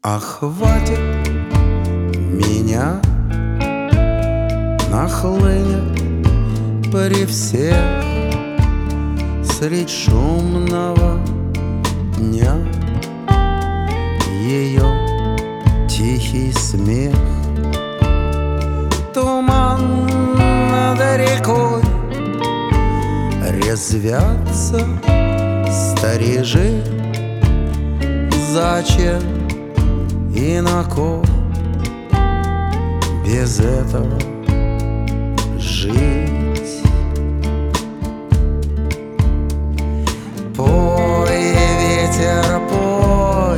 А хватит меня, нахлынет при всех средь шумного дня ее тихий смех. Туман над рекой, резвятся сторожи. Зачем и на кой без этого жить? Пой, ветер, пой,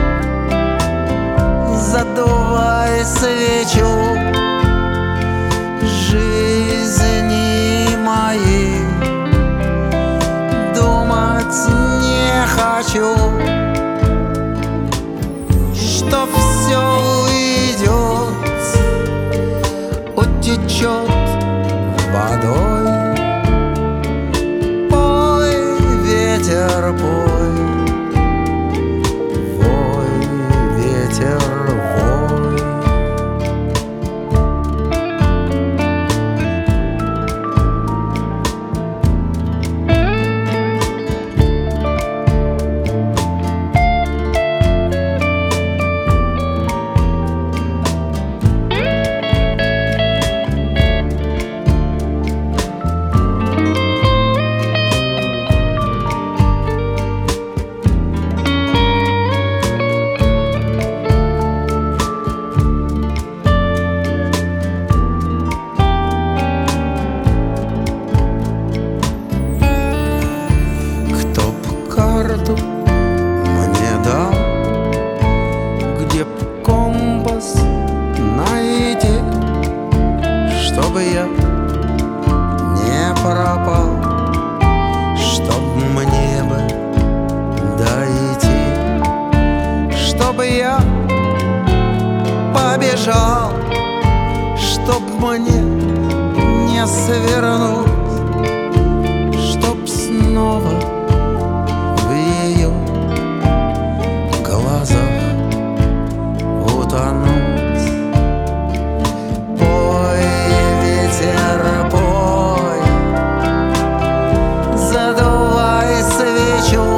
задувай свечу жизни моей. Думать не хочу, что все уйдет, утечет водой. Пой, ветер, пой, вой, ветер, вой. Мне дал, где б компас найти, чтобы я не пропал, чтоб мне бы дойти, чтобы я побежал, чтоб мне не свернуть, чтоб снова в ее глазах утонуть. Пой, ветер, пой, задувай свечу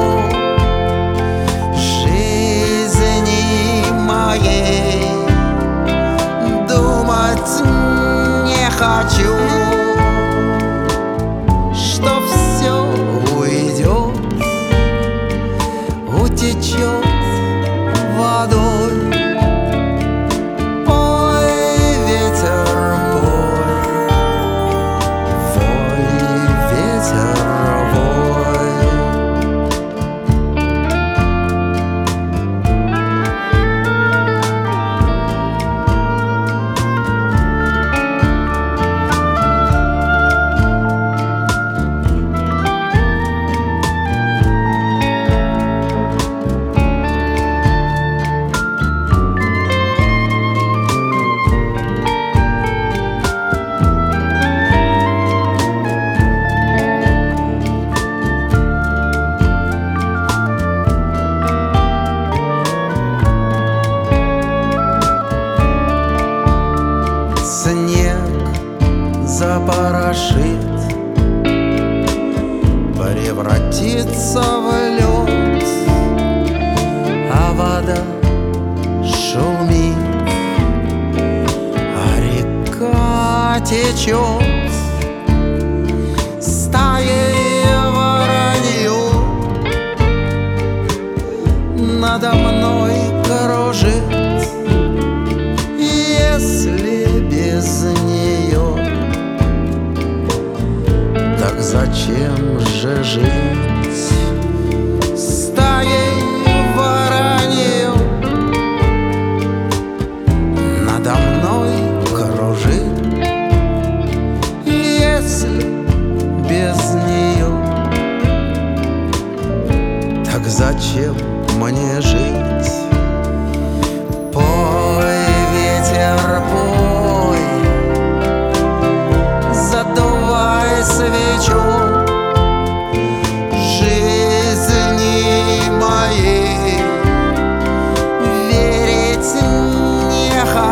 жизни моей. Думать не хочу, что все уйдет, утечет водой. Пой, ветер, пой, вой, ветер, вой. Снег запорошит, превратится в лед, а вода шумит, а река течет. Стаей воронью надо мной кружит. Если без нее, так зачем же жить? Стаей воронью надо мной кружит. Если без нее, так зачем мне жить? Пой, ветер, пой, задувай свечу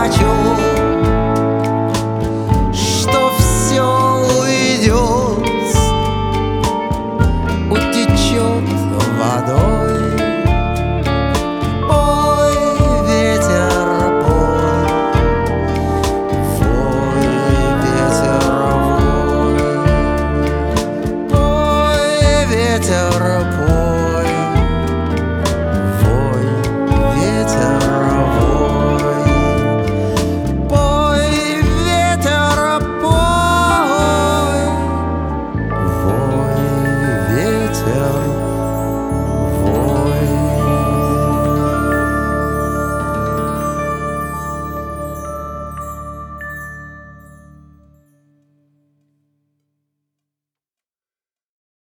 хочу